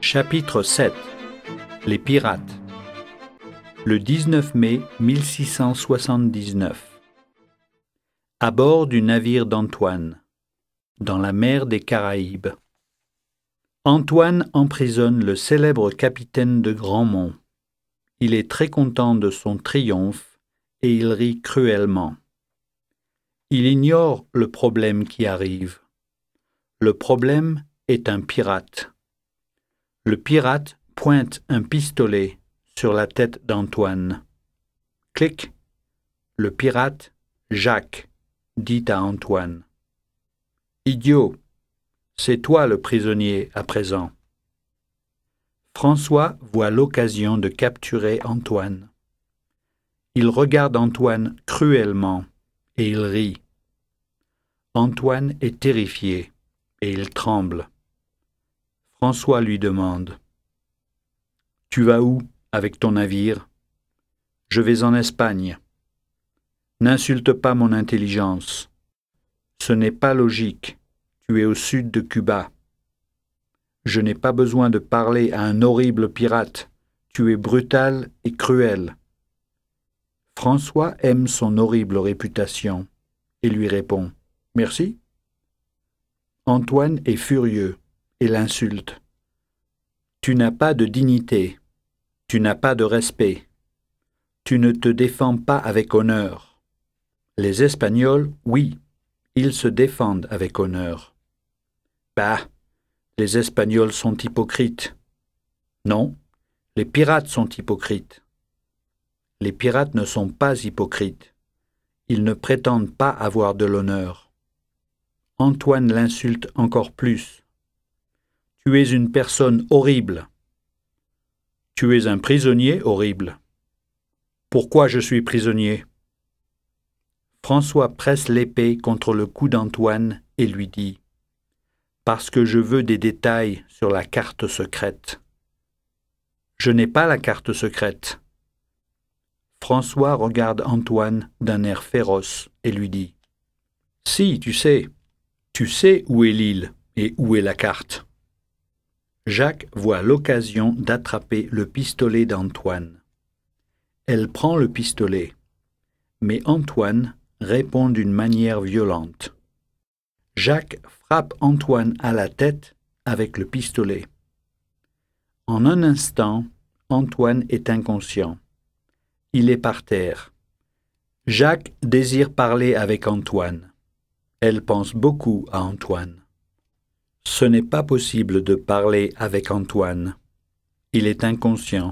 Chapitre 7. Les pirates. Le 19 mai 1679. À bord du navire d'Antoine, dans la mer des Caraïbes. Antoine emprisonne le célèbre capitaine de Grandmont. Il est très content de son triomphe et il rit cruellement. Il ignore le problème qui arrive. Le problème est un pirate. Le pirate pointe un pistolet sur la tête d'Antoine. Clic. Le pirate, Jacques, dit à Antoine. Idiot, c'est toi le prisonnier à présent. François voit l'occasion de capturer Antoine. Il regarde Antoine cruellement et il rit. Antoine est terrifié et il tremble. François lui demande « Tu vas où avec ton navire ?»« Je vais en Espagne. »« N'insulte pas mon intelligence. Ce n'est pas logique. Tu es au sud de Cuba. Je n'ai pas besoin de parler à un horrible pirate. Tu es brutal et cruel. » François aime son horrible réputation et lui répond « Merci ». Antoine est furieux et l'insulte. Tu n'as pas de dignité, tu n'as pas de respect, tu ne te défends pas avec honneur. Les Espagnols, oui, ils se défendent avec honneur. Bah, les Espagnols sont hypocrites. Non, les pirates sont hypocrites. Les pirates ne sont pas hypocrites. Ils ne prétendent pas avoir de l'honneur. Antoine l'insulte encore plus. Tu es une personne horrible. Tu es un prisonnier horrible. Pourquoi je suis prisonnier ? François presse l'épée contre le cou d'Antoine et lui dit « Parce que je veux des détails sur la carte secrète. » Je n'ai pas la carte secrète. François regarde Antoine d'un air féroce et lui dit « Si, tu sais où est l'île et où est la carte. » Jacques voit l'occasion d'attraper le pistolet d'Antoine. Elle prend le pistolet, mais Antoine répond d'une manière violente. Jacques frappe Antoine à la tête avec le pistolet. En un instant, Antoine est inconscient. Il est par terre. Jacques désire parler avec Antoine. Elle pense beaucoup à Antoine. Ce n'est pas possible de parler avec Antoine. Il est inconscient.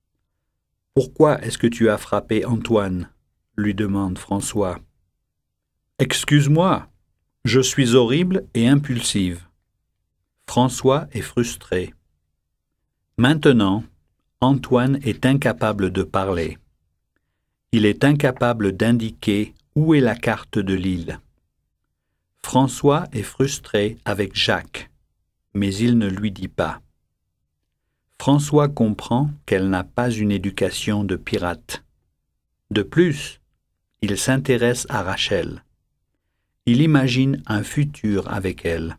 « Pourquoi est-ce que tu as frappé Antoine ?» lui demande François. « Excuse-moi, je suis horrible et impulsive. » François est frustré. Maintenant, Antoine est incapable de parler. Il est incapable d'indiquer où est la carte de l'île. François est frustré avec Jacques, mais il ne lui dit pas. François comprend qu'elle n'a pas une éducation de pirate. De plus, il s'intéresse à Rachel. Il imagine un futur avec elle.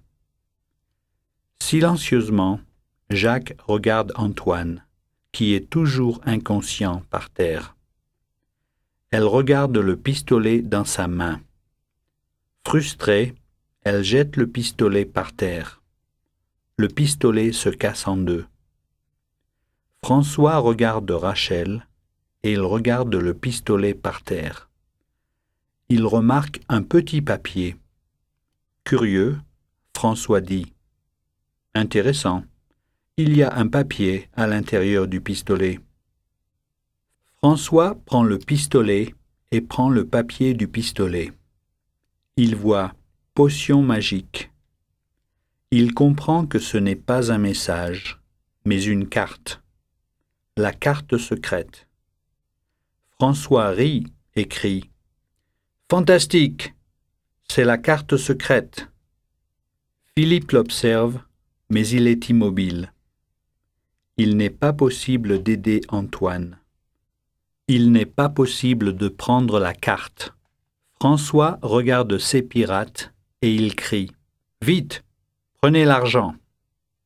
Silencieusement, Jacques regarde Antoine, qui est toujours inconscient par terre. Elle regarde le pistolet dans sa main. Frustrée, elle jette le pistolet par terre. Le pistolet se casse en deux. François regarde Rachel et il regarde le pistolet par terre. Il remarque un petit papier. Curieux, François dit « Intéressant, il y a un papier à l'intérieur du pistolet. » François prend le pistolet et prend le papier du pistolet. Il voit « potion magique ». Il comprend que ce n'est pas un message, mais une carte. La carte secrète. François rit et crie « Fantastique! C'est la carte secrète !» Philippe l'observe, mais il est immobile. Il n'est pas possible d'aider Antoine. Il n'est pas possible de prendre la carte. François regarde ses pirates et il crie « Vite, prenez l'argent !»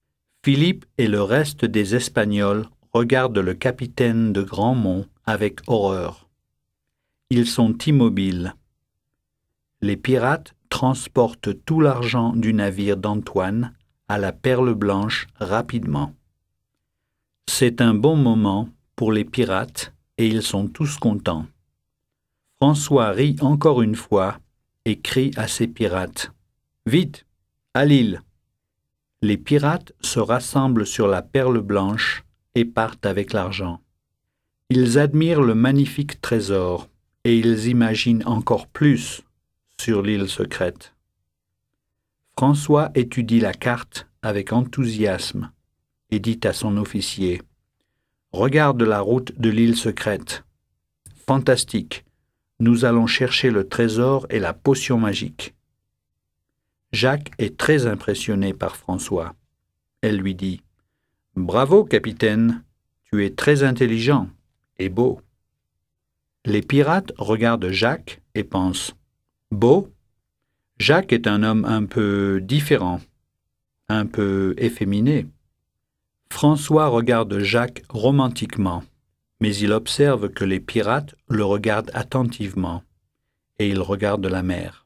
Philippe et le reste des Espagnols regardent le capitaine de Grandmont avec horreur. Ils sont immobiles. Les pirates transportent tout l'argent du navire d'Antoine à la Perle Blanche rapidement. C'est un bon moment pour les pirates et ils sont tous contents. François rit encore une fois et crie à ses pirates. « Vite, à l'île !» Les pirates se rassemblent sur la Perle Blanche et partent avec l'argent. Ils admirent le magnifique trésor et ils imaginent encore plus sur l'île secrète. François étudie la carte avec enthousiasme et dit à son officier « Regarde la route de l'île secrète. Fantastique, nous allons chercher le trésor et la potion magique. » Jacques est très impressionné par François. Elle lui dit « Bravo, capitaine, tu es très intelligent et beau. » Les pirates regardent Jacques et pensent « Beau ? Jacques est un homme un peu différent, un peu efféminé. » François regarde Jacques romantiquement, mais il observe que les pirates le regardent attentivement et il regarde la mer.